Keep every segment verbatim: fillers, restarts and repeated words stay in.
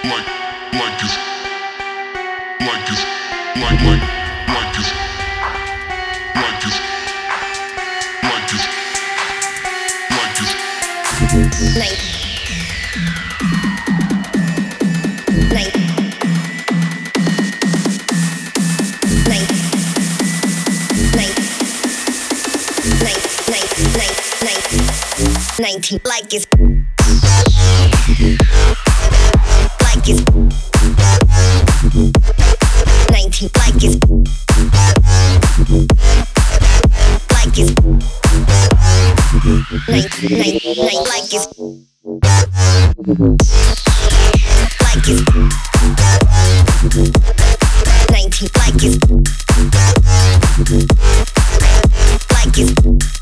like like is like is like like like is like is like is like is Night. Night. Night. Night. Night. Night. Night. Night. Nineteen. Like is. Like is. Nineteen. Like is. Like is. Night. Night. Night. Like is. Like is. Nineteen. Like is. Like is.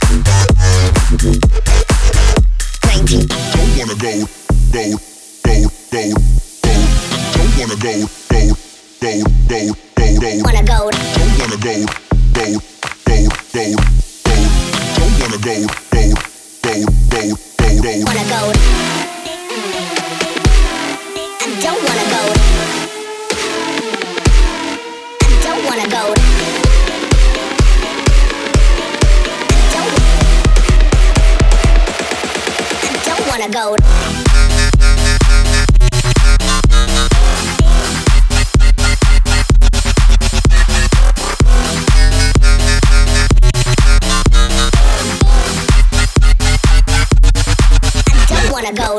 Nineteen. Don't wanna go, go, go, go, go. Don't wanna go, go, go, go, go, go. Wanna go. Don't wanna go, go, go, go, go. Don't wanna go, go, go, go, go, go. Wanna go. I don't wanna go. I don't wanna go. I don't. I don't wanna go. Wanna go.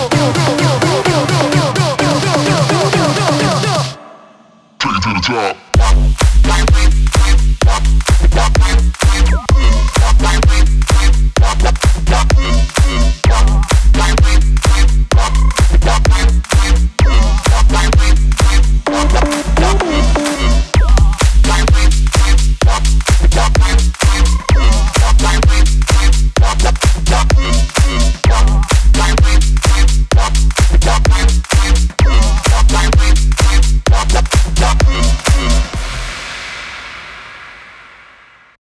Take it to the top.